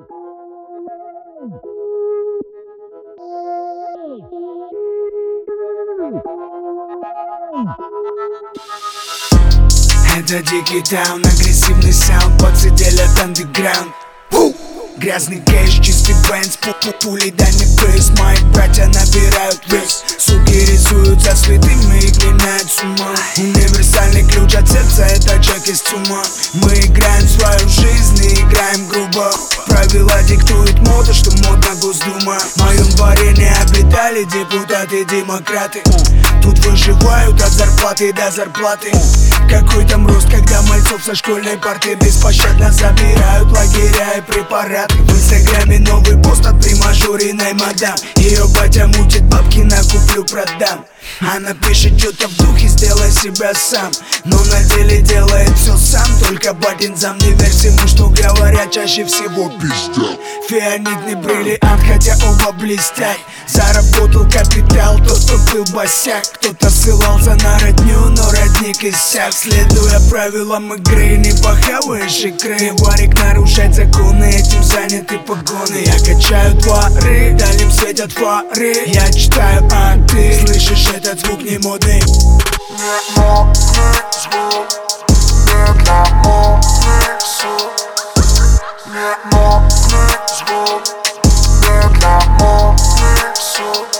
Это дикий таун, агрессивный саунд, пацы делят андеграунд. Грязный кэш, чистый бенз, пули дальний бейс. Мои братья набирают вес, суки рисуют за святыми и клинают с ума. Универсальный ключ от сердца, это Джек из Цума. Мы играем свою жизнь и играем грубо. Правила диктует мода, что модно Госдума. В моем дворе не обитали депутаты-демократы. Тут выживают от зарплаты до зарплаты. Какой там рост, когда мальцов со школьной парты беспощадно забирают лагеря и препараты. В инстаграме новый пост от примажоренной мадам. Ее батя мутит, бабки накуплю-продам. Она пишет что-то в духе, сделай себя сам. Но на деле делает все сам. Только батин зам, не верь всему, что говорят, чаще всего пиздят. Фианитный бриллиант, хотя оба блестят. Заработал капитал тот, кто был босяк. Кто-то ссылался на родню, но родник иссяк. Следуя правилам игры, не похаваешь икры. Варик нарушать законы, этим заняты погоны. Я качаю дворы, дальним светят фары. Я читаю, а ты слышишь этот звук не модный. Не модный звук, не для модных сук. Не модный звук, не для модных сук.